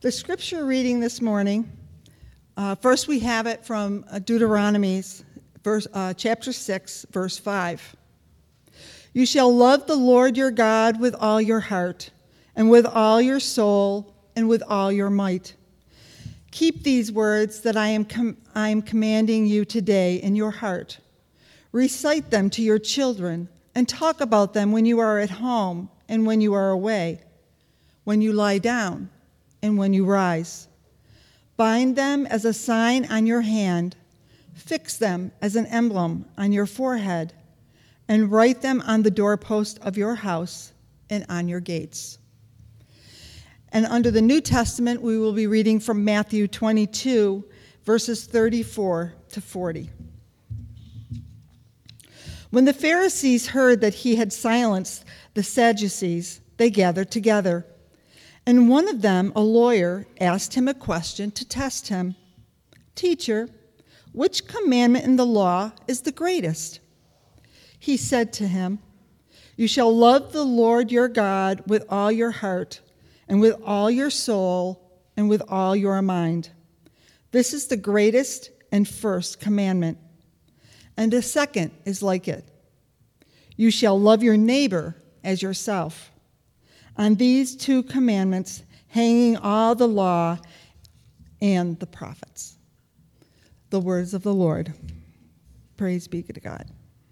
The scripture reading this morning, first we have it from Deuteronomy chapter 6, verse 5. You shall love the Lord your God with all your heart, and with all your soul, and with all your might. Keep these words that I am commanding you today in your heart. Recite them to your children, and talk about them when you are at home and when you are away, when you lie down and when you rise. Bind them as a sign on your hand, fix them as an emblem on your forehead, and write them on the doorpost of your house and on your gates. And under the New Testament, we will be reading from Matthew 22, verses 34 to 40. When the Pharisees heard that he had silenced the Sadducees, they gathered together. And one of them, a lawyer, asked him a question to test him. Teacher, which commandment in the law is the greatest? He said to him, you shall love the Lord your God with all your heart, and with all your soul, and with all your mind. This is the greatest and first commandment. And the second is like it. You shall love your neighbor as yourself. On these two commandments hanging all the law and the prophets. The words of the Lord. Praise be to God.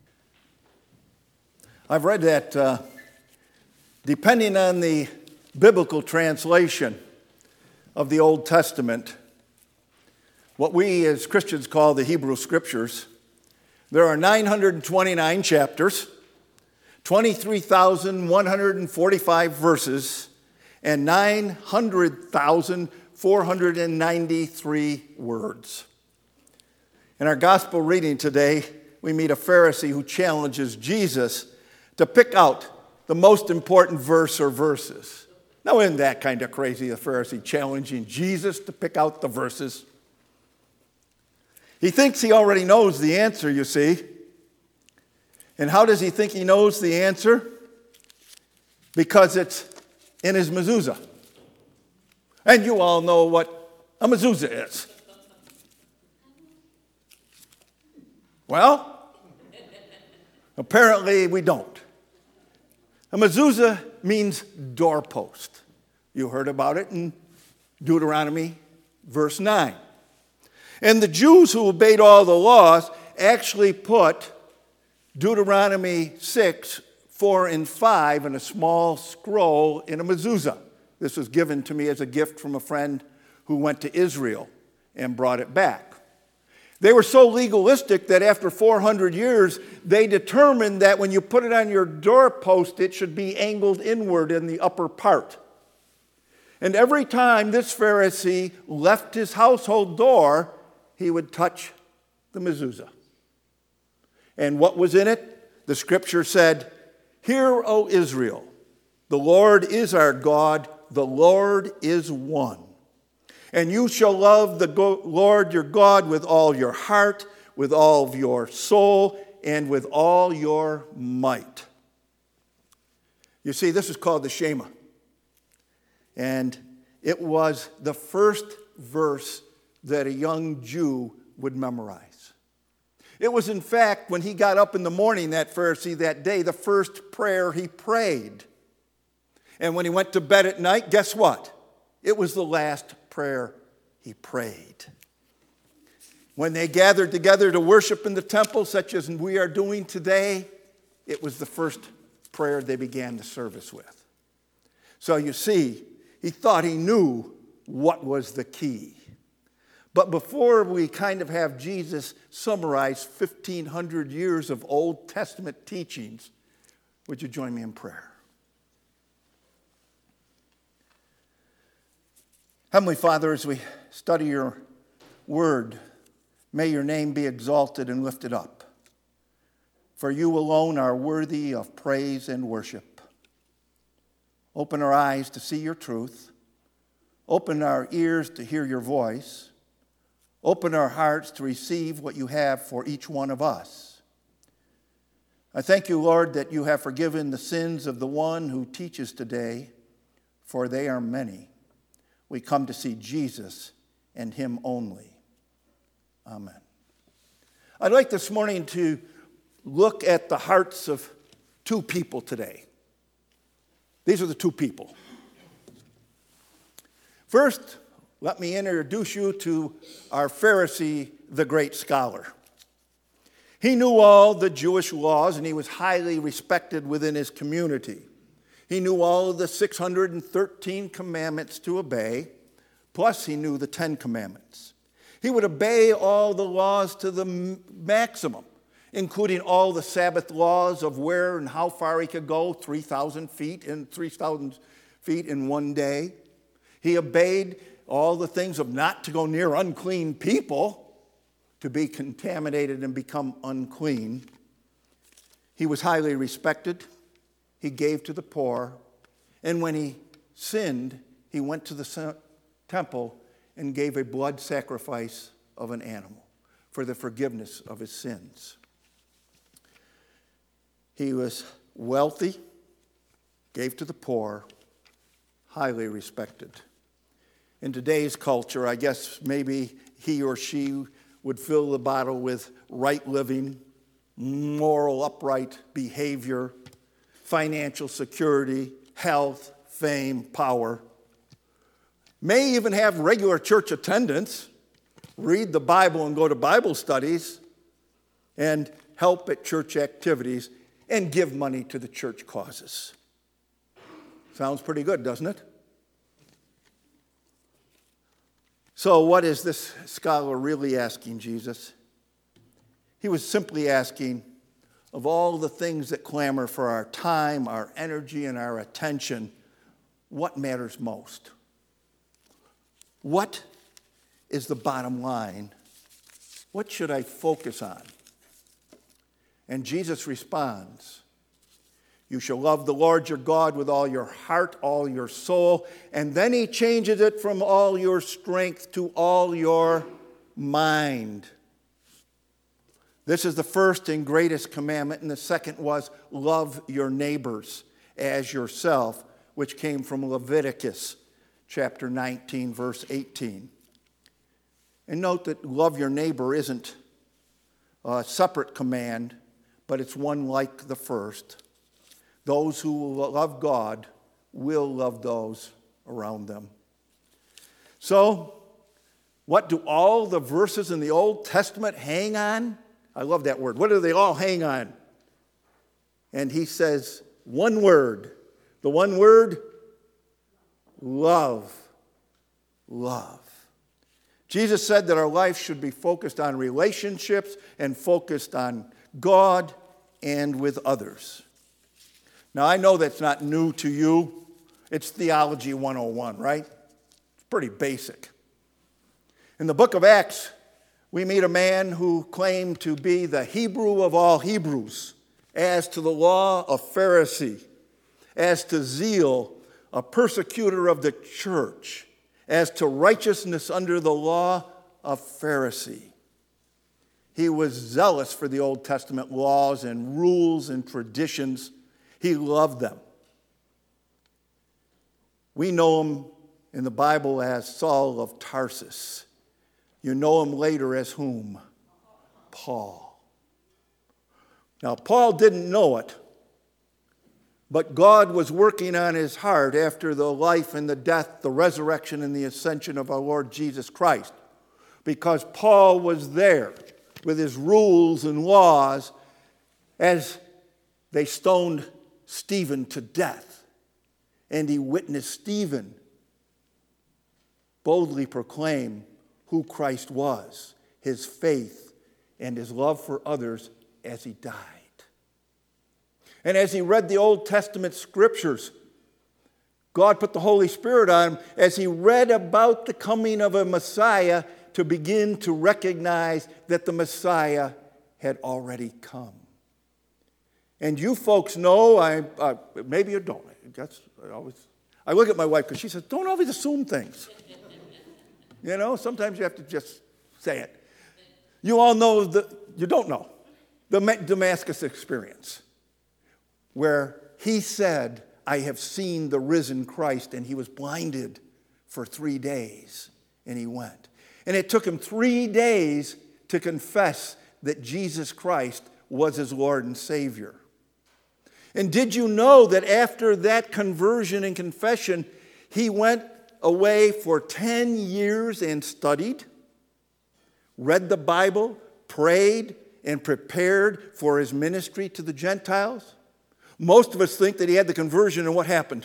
I've read that depending on the biblical translation of the Old Testament, what we as Christians call the Hebrew Scriptures, there are 929 chapters, 23,145 verses, and 900,493 words. In our gospel reading today, we meet a Pharisee who challenges Jesus to pick out the most important verse or verses. Now, isn't that kind of crazy, the Pharisee challenging Jesus to pick out the verses? He thinks he already knows the answer, you see. And how does he think he knows the answer? Because it's in his mezuzah. And you all know what a mezuzah is. Well, apparently we don't. A mezuzah means doorpost. You heard about it in Deuteronomy verse 9. And the Jews who obeyed all the laws actually put Deuteronomy 6, 4, and 5 in a small scroll in a mezuzah. This was given to me as a gift from a friend who went to Israel and brought it back. They were so legalistic that after 400 years, they determined that when you put it on your doorpost, it should be angled inward in the upper part. And every time this Pharisee left his household door, he would touch the mezuzah. And what was in it? The scripture said, "Hear, O Israel, the Lord is our God, the Lord is one. And you shall love the Lord your God with all your heart, with all of your soul, and with all your might." You see, this is called the Shema. And it was the first verse that a young Jew would memorize. It was, in fact, when he got up in the morning, that Pharisee, that day, the first prayer he prayed. And when he went to bed at night, guess what? It was the last prayer he prayed. When they gathered together to worship in the temple, such as we are doing today, it was the first prayer they began the service with. So you see, he thought he knew what was the key. But before we kind of have Jesus summarize 1,500 years of Old Testament teachings, would you join me in prayer? Heavenly Father, as we study your word, may your name be exalted and lifted up. For you alone are worthy of praise and worship. Open our eyes to see your truth. Open our ears to hear your voice. Open our hearts to receive what you have for each one of us. I thank you, Lord, that you have forgiven the sins of the one who teaches today, for they are many. We come to see Jesus and him only. Amen. I'd like this morning to look at the hearts of two people today. These are the two people. First, let me introduce you to our Pharisee, the great scholar. He knew all the Jewish laws, and he was highly respected within his community. He knew all of the 613 commandments to obey, plus he knew the 10 commandments. He would obey all the laws to the maximum, including all the Sabbath laws of where and how far he could go, 3,000 feet in one day. He obeyed all the things of not to go near unclean people, to be contaminated and become unclean. He was highly respected. He gave to the poor. And when he sinned, he went to the temple and gave a blood sacrifice of an animal for the forgiveness of his sins. He was wealthy, gave to the poor, highly respected. In today's culture, I guess maybe he or she would fill the bottle with right living, moral, upright behavior, financial security, health, fame, power. May even have regular church attendance, read the Bible and go to Bible studies, and help at church activities, and give money to the church causes. Sounds pretty good, doesn't it? So what is this scholar really asking Jesus? He was simply asking, of all the things that clamor for our time, our energy, and our attention, what matters most? What is the bottom line? What should I focus on? And Jesus responds, you shall love the Lord your God with all your heart, all your soul. And then he changes it from all your strength to all your mind. This is the first and greatest commandment. And the second was love your neighbors as yourself, which came from Leviticus chapter 19, verse 18. And note that love your neighbor isn't a separate command, but it's one like the first. Those who love God will love those around them. So, what do all the verses in the Old Testament hang on? I love that word. What do they all hang on? And he says one word. The one word, love. Love. Jesus said that our life should be focused on relationships and focused on God and with others. Now, I know that's not new to you. It's Theology 101, right? It's pretty basic. In the book of Acts, we meet a man who claimed to be the Hebrew of all Hebrews, as to the law, a Pharisee, as to zeal, a persecutor of the church, as to righteousness under the law, a Pharisee. He was zealous for the Old Testament laws and rules and traditions. He loved them. We know him in the Bible as Saul of Tarsus. You know him later as whom? Paul. Now, Paul didn't know it, but God was working on his heart after the life and the death, the resurrection and the ascension of our Lord Jesus Christ, because Paul was there with his rules and laws as they stoned Stephen to death. And he witnessed Stephen boldly proclaim who Christ was, his faith, and his love for others as he died. And as he read the Old Testament scriptures, God put the Holy Spirit on him as he read about the coming of a Messiah to begin to recognize that the Messiah had already come. And you folks know, maybe you don't. I look at my wife because she says, don't always assume things. You know, sometimes you have to just say it. You all know, you don't know, the Damascus experience, where he said, I have seen the risen Christ, and he was blinded for 3 days, and he went. And it took him 3 days to confess that Jesus Christ was his Lord and Savior. And did you know that after that conversion and confession, he went away for 10 years and studied, read the Bible, prayed, and prepared for his ministry to the Gentiles? Most of us think that he had the conversion, and what happened?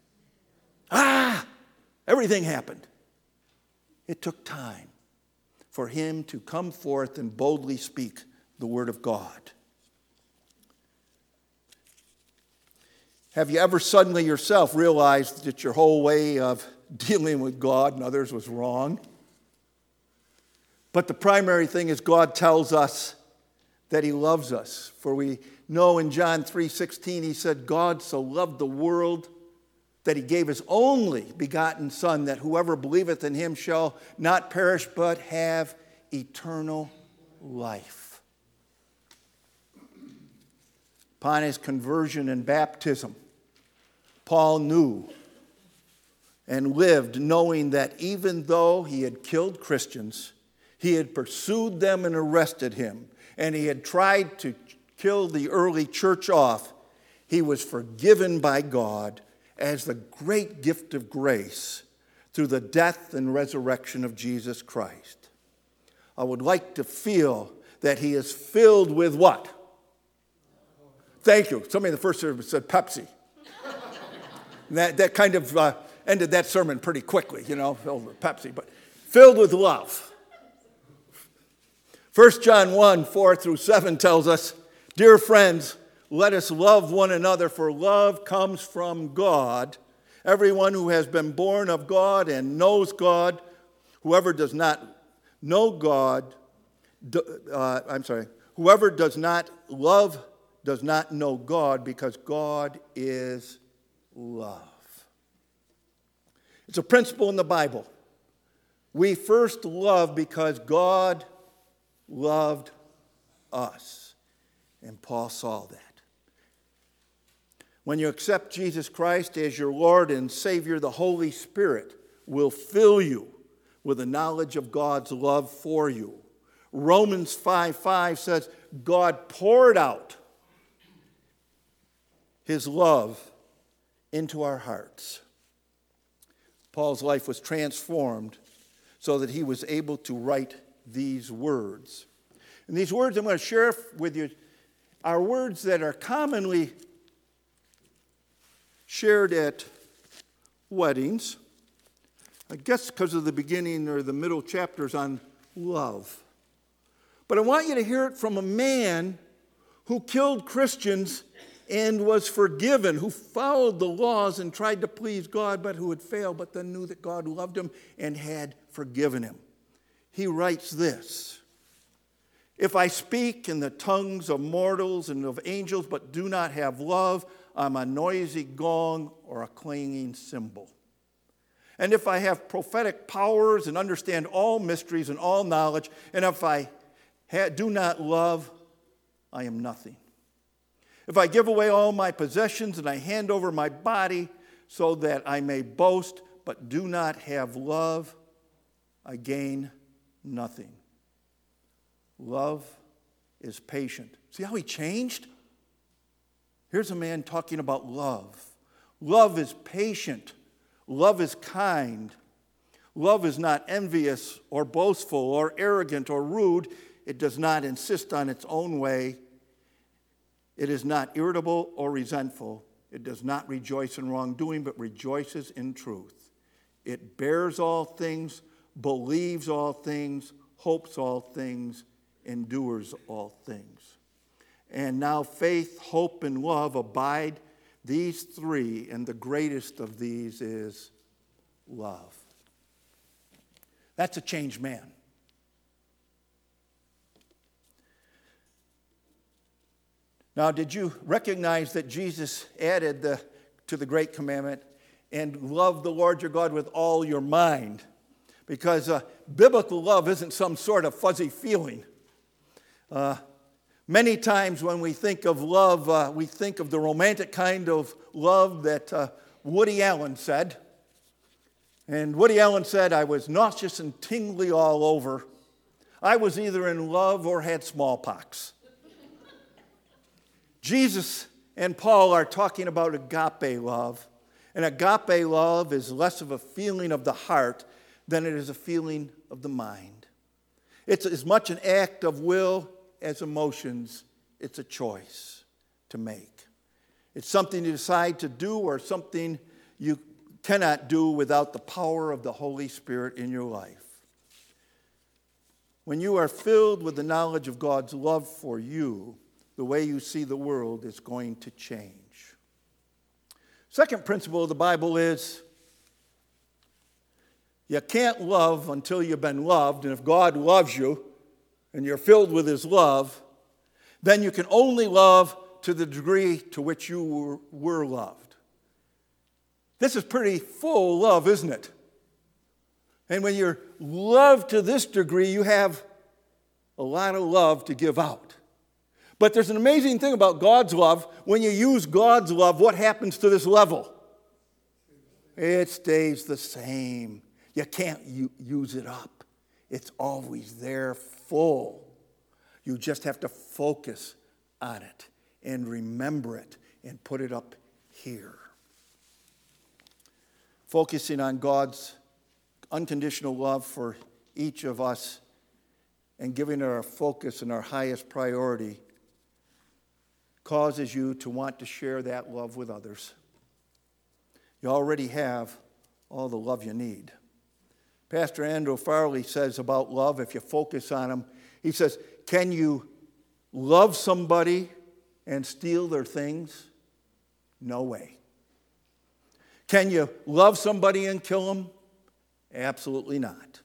Everything happened. It took time for him to come forth and boldly speak the word of God. Have you ever suddenly yourself realized that your whole way of dealing with God and others was wrong? But the primary thing is God tells us that he loves us. For we know in John 3:16 he said, God so loved the world that he gave his only begotten Son, that whoever believeth in him shall not perish but have eternal life. Upon his conversion and baptism, Paul knew and lived knowing that even though he had killed Christians, he had pursued them and arrested him, and he had tried to kill the early church off, he was forgiven by God as the great gift of grace through the death and resurrection of Jesus Christ. I would like to feel that he is filled with what? Thank you. Somebody in the first service said Pepsi. that kind of ended that sermon pretty quickly, filled with Pepsi, but filled with love. 1 John 1:4-7 tells us, dear friends, let us love one another, for love comes from God. Everyone who has been born of God and knows God, whoever does not love does not know God, because God is love. It's a principle in the Bible. We first love because God loved us. And Paul saw that. When you accept Jesus Christ as your Lord and Savior, the Holy Spirit will fill you with the knowledge of God's love for you. Romans 5:5 says, God poured out his love into our hearts. Paul's life was transformed so that he was able to write these words. And these words I'm going to share with you are words that are commonly shared at weddings, I guess because of the beginning or the middle chapters on love. But I want you to hear it from a man who killed Christians and was forgiven, who followed the laws and tried to please God, but who had failed, but then knew that God loved him and had forgiven him. He writes this: if I speak in the tongues of mortals and of angels, but do not have love, I'm a noisy gong or a clanging cymbal. And if I have prophetic powers and understand all mysteries and all knowledge, and if I do not love, I am nothing. If I give away all my possessions and I hand over my body so that I may boast, but do not have love, I gain nothing. Love is patient. See how he changed? Here's a man talking about love. Love is patient. Love is kind. Love is not envious or boastful or arrogant or rude. It does not insist on its own way. It is not irritable or resentful. It does not rejoice in wrongdoing, but rejoices in truth. It bears all things, believes all things, hopes all things, endures all things. And now faith, hope, and love abide, these three, and the greatest of these is love. That's a changed man. Now, did you recognize that Jesus added to the great commandment, and love the Lord your God with all your mind? Because biblical love isn't some sort of fuzzy feeling. Many times when we think of love, we think of the romantic kind of love that Woody Allen said. And Woody Allen said, I was nauseous and tingly all over. I was either in love or had smallpox. Jesus and Paul are talking about agape love. And agape love is less of a feeling of the heart than it is a feeling of the mind. It's as much an act of will as emotions. It's a choice to make. It's something you decide to do or something you cannot do without the power of the Holy Spirit in your life. When you are filled with the knowledge of God's love for you, the way you see the world is going to change. Second principle of the Bible is you can't love until you've been loved. And if God loves you and you're filled with his love, then you can only love to the degree to which you were loved. This is pretty full love, isn't it? And when you're loved to this degree, you have a lot of love to give out. But there's an amazing thing about God's love. When you use God's love, what happens to this level? It stays the same. You can't use it up. It's always there, full. You just have to focus on it and remember it and put it up here. Focusing on God's unconditional love for each of us and giving it our focus and our highest priority causes you to want to share that love with others. You already have all the love you need. Pastor Andrew Farley says about love, if you focus on him, he says, can you love somebody and steal their things? No way. Can you love somebody and kill them? Absolutely not.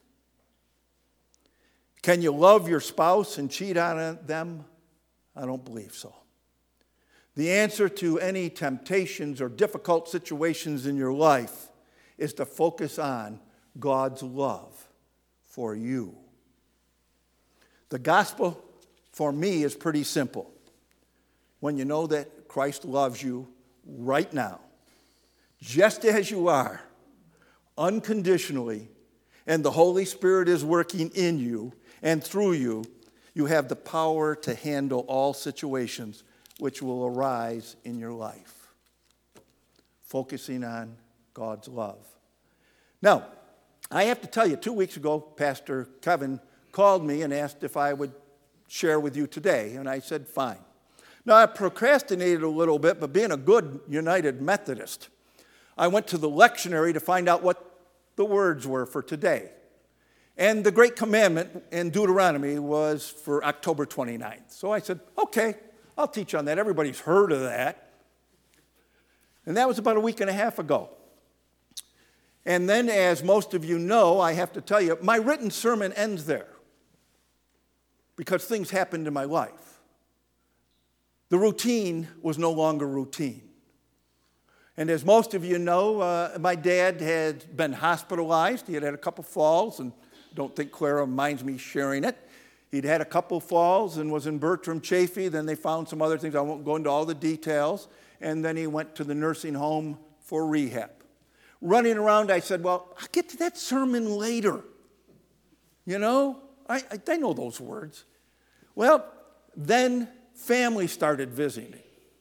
Can you love your spouse and cheat on them? I don't believe so. The answer to any temptations or difficult situations in your life is to focus on God's love for you. The gospel for me is pretty simple. When you know that Christ loves you right now, just as you are, unconditionally, and the Holy Spirit is working in you and through you, you have the power to handle all situations which will arise in your life. Focusing on God's love. Now, I have to tell you, 2 weeks ago, Pastor Kevin called me and asked if I would share with you today, and I said, fine. Now, I procrastinated a little bit, but being a good United Methodist, I went to the lectionary to find out what the words were for today. And the great commandment in Deuteronomy was for October 29th. So I said, okay, I'll teach on that. Everybody's heard of that. And that was about a week and a half ago. And then, as most of you know, I have to tell you, my written sermon ends there because things happened in my life. The routine was no longer routine. And as most of you know, my dad had been hospitalized. He had had a couple falls, and don't think Clara minds me sharing it. He'd had a couple falls and was in Bertram Chafee. Then they found some other things. I won't go into all the details. And then he went to the nursing home for rehab. Running around, I said, well, I'll get to that sermon later. You know, I know those words. Well, then family started visiting.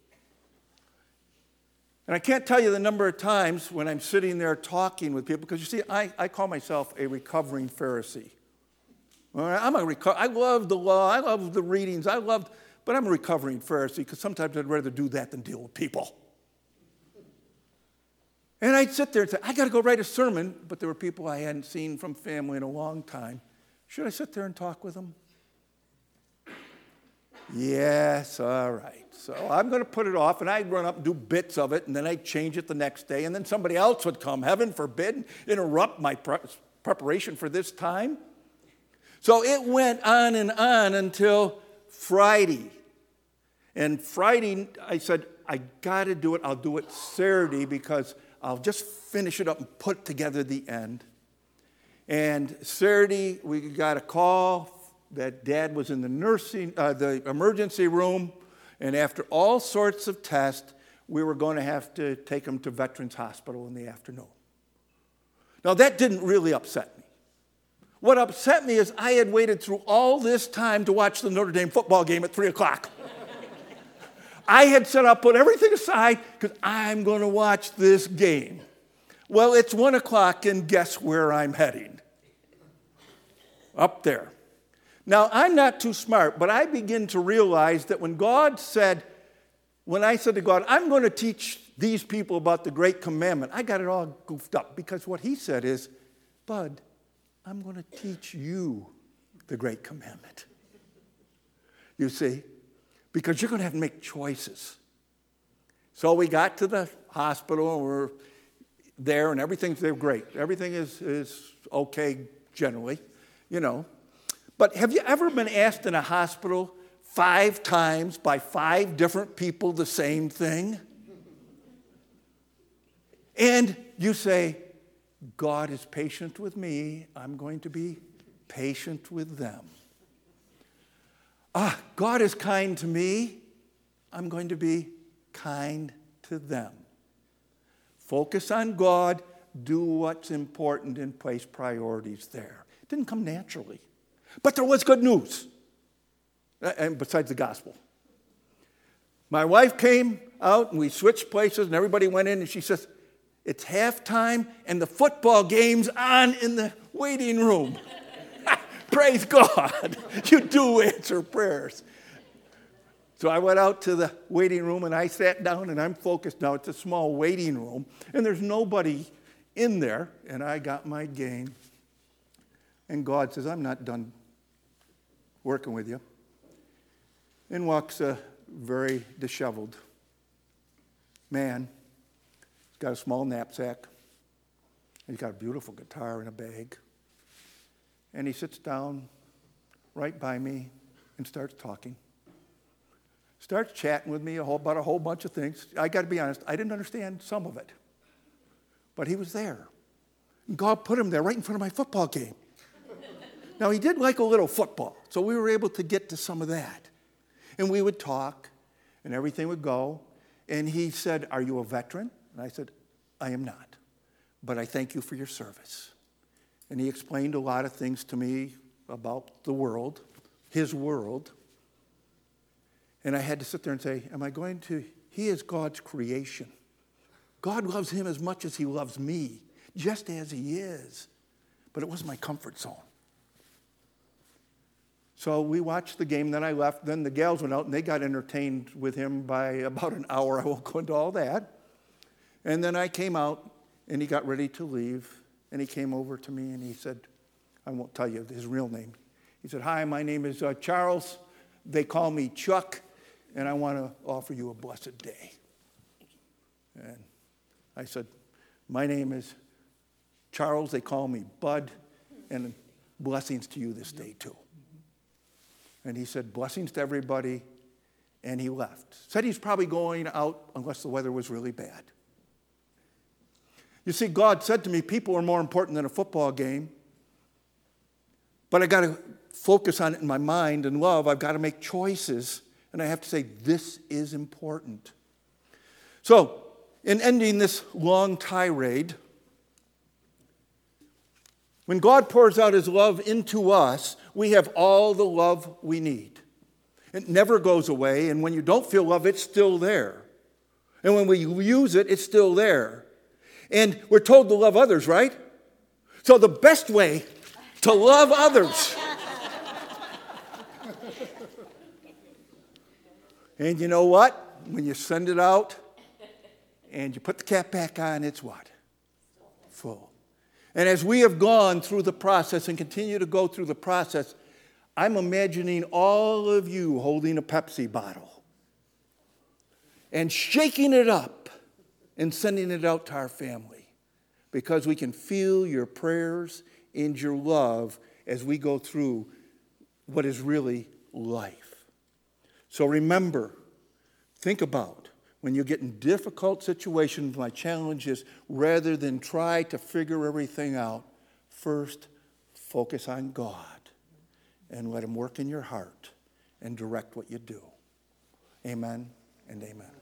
And I can't tell you the number of times when I'm sitting there talking with people, because you see, I call myself a recovering Pharisee. I love the law, I love the readings, but I'm a recovering Pharisee because sometimes I'd rather do that than deal with people. And I'd sit there and say, I got to go write a sermon, but there were people I hadn't seen from family in a long time. Should I sit there and talk with them? Yes, all right. So I'm going to put it off, and I'd run up and do bits of it, and then I'd change it the next day, and then somebody else would come, heaven forbid, and interrupt my preparation for this time. So it went on and on until Friday. And Friday, I said, I got to do it. I'll do it Saturday because I'll just finish it up and put together the end. And Saturday, we got a call that Dad was in the emergency room, and after all sorts of tests, we were going to have to take him to Veterans Hospital in the afternoon. Now, that didn't really upset me. What upset me is I had waited through all this time to watch the Notre Dame football game at 3 o'clock. I had said I'll put everything aside because I'm going to watch this game. Well, it's 1 o'clock, and guess where I'm heading? Up there. Now, I'm not too smart, but I begin to realize that when I said to God, I'm going to teach these people about the Great Commandment, I got it all goofed up because what he said is, Bud, I'm going to teach you the Great Commandment. You see? Because you're going to have to make choices. So we got to the hospital, and we're there, and everything's there great. Everything is okay generally, you know. But have you ever been asked in a hospital 5 times by 5 different people the same thing? And you say, God is patient with me. I'm going to be patient with them. God is kind to me. I'm going to be kind to them. Focus on God. Do what's important and place priorities there. It didn't come naturally. But there was good news. And besides the gospel. My wife came out and we switched places and everybody went in and she says, it's halftime and the football game's on in the waiting room. Praise God. You do answer prayers. So I went out to the waiting room and I sat down and I'm focused now. It's a small waiting room and there's nobody in there. And I got my game. And God says, I'm not done working with you. In walks a very disheveled man. He's got a small knapsack. And he's got a beautiful guitar in a bag. And he sits down right by me and starts talking. Starts chatting with me about a whole bunch of things. I got to be honest, I didn't understand some of it. But he was there. And God put him there right in front of my football game. Now, he did like a little football, so we were able to get to some of that. And we would talk, and everything would go. And he said, are you a veteran? And I said, I am not, but I thank you for your service. And he explained a lot of things to me about the world, his world. And I had to sit there and say, he is God's creation. God loves him as much as he loves me, just as he is. But it was my comfort zone. So we watched the game, then I left. Then the gals went out, and they got entertained with him by about an hour. I won't go into all that. And then I came out, and he got ready to leave. And he came over to me, and he said, I won't tell you his real name. He said, hi, my name is Charles. They call me Chuck, and I want to offer you a blessed day. And I said, my name is Charles. They call me Bud, and blessings to you this day, too. And he said, blessings to everybody, and he left. Said he's probably going out unless the weather was really bad. You see, God said to me, people are more important than a football game. But I got to focus on it in my mind and love. I've got to make choices, and I have to say, this is important. So, in ending this long tirade, when God pours out his love into us, we have all the love we need. It never goes away, and when you don't feel love, it's still there. And when we use it, it's still there. And we're told to love others, right? So the best way to love others. And you know what? When you send it out and you put the cap back on, it's what? Full. And as we have gone through the process and continue to go through the process, I'm imagining all of you holding a Pepsi bottle and shaking it up and sending it out to our family because we can feel your prayers and your love as we go through what is really life. So remember, think about when you get in difficult situations, my challenge is rather than try to figure everything out, first focus on God and let him work in your heart and direct what you do. Amen and amen.